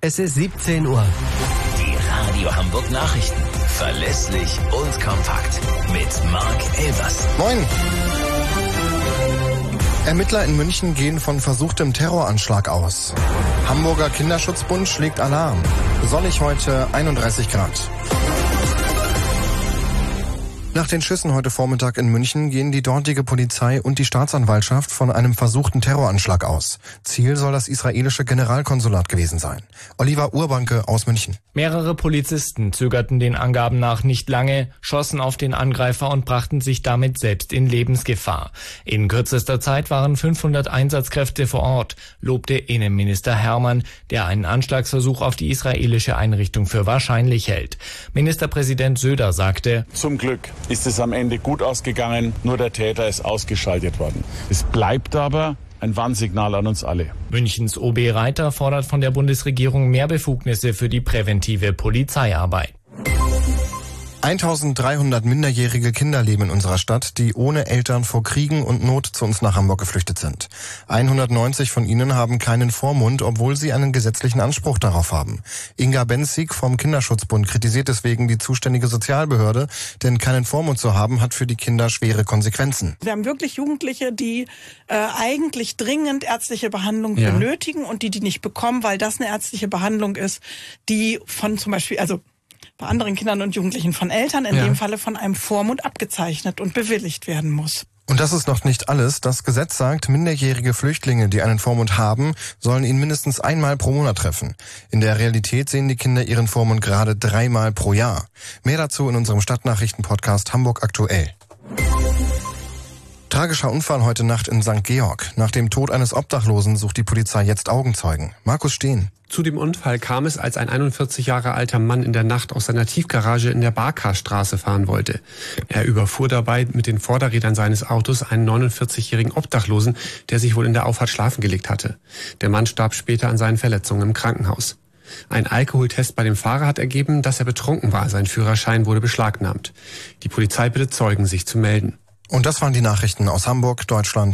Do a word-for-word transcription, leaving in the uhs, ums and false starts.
Es ist siebzehn Uhr. Die Radio Hamburg Nachrichten. Verlässlich und kompakt. Mit Mark Elvers. Moin. Ermittler in München gehen von versuchtem Terroranschlag aus. Hamburger Kinderschutzbund schlägt Alarm. Sonnig heute, einunddreißig Grad. Nach den Schüssen heute Vormittag in München gehen die dortige Polizei und die Staatsanwaltschaft von einem versuchten Terroranschlag aus. Ziel soll das israelische Generalkonsulat gewesen sein. Oliver Urbanke aus München. Mehrere Polizisten zögerten den Angaben nach nicht lange, schossen auf den Angreifer und brachten sich damit selbst in Lebensgefahr. In kürzester Zeit waren fünfhundert Einsatzkräfte vor Ort, lobte Innenminister Hermann, der einen Anschlagsversuch auf die israelische Einrichtung für wahrscheinlich hält. Ministerpräsident Söder sagte: Zum Glück ist es am Ende gut ausgegangen, nur der Täter ist ausgeschaltet worden. Es bleibt aber ein Warnsignal an uns alle. Münchens O B Reiter fordert von der Bundesregierung mehr Befugnisse für die präventive Polizeiarbeit. eintausenddreihundert minderjährige Kinder leben in unserer Stadt, die ohne Eltern vor Kriegen und Not zu uns nach Hamburg geflüchtet sind. hundertneunzig von ihnen haben keinen Vormund, obwohl sie einen gesetzlichen Anspruch darauf haben. Inga Benzig vom Kinderschutzbund kritisiert deswegen die zuständige Sozialbehörde, denn keinen Vormund zu haben, hat für die Kinder schwere Konsequenzen. Wir haben wirklich Jugendliche, die äh, eigentlich dringend ärztliche Behandlung ja. benötigen und die die nicht bekommen, weil das eine ärztliche Behandlung ist, die von zum Beispiel, also bei anderen Kindern und Jugendlichen von Eltern, in ja. dem Falle von einem Vormund abgezeichnet und bewilligt werden muss. Und das ist noch nicht alles. Das Gesetz sagt, minderjährige Flüchtlinge, die einen Vormund haben, sollen ihn mindestens einmal pro Monat treffen. In der Realität sehen die Kinder ihren Vormund gerade dreimal pro Jahr. Mehr dazu in unserem Stadtnachrichten-Podcast Hamburg aktuell. Tragischer Unfall heute Nacht in Sankt Georg. Nach dem Tod eines Obdachlosen sucht die Polizei jetzt Augenzeugen. Markus Steen. Zu dem Unfall kam es, als ein einundvierzig Jahre alter Mann in der Nacht aus seiner Tiefgarage in der Barkarstraße fahren wollte. Er überfuhr dabei mit den Vorderrädern seines Autos einen neunundvierzigjährigen Obdachlosen, der sich wohl in der Auffahrt schlafen gelegt hatte. Der Mann starb später an seinen Verletzungen im Krankenhaus. Ein Alkoholtest bei dem Fahrer hat ergeben, dass er betrunken war. Sein Führerschein wurde beschlagnahmt. Die Polizei bittet Zeugen, sich zu melden. Und das waren die Nachrichten aus Hamburg, Deutschland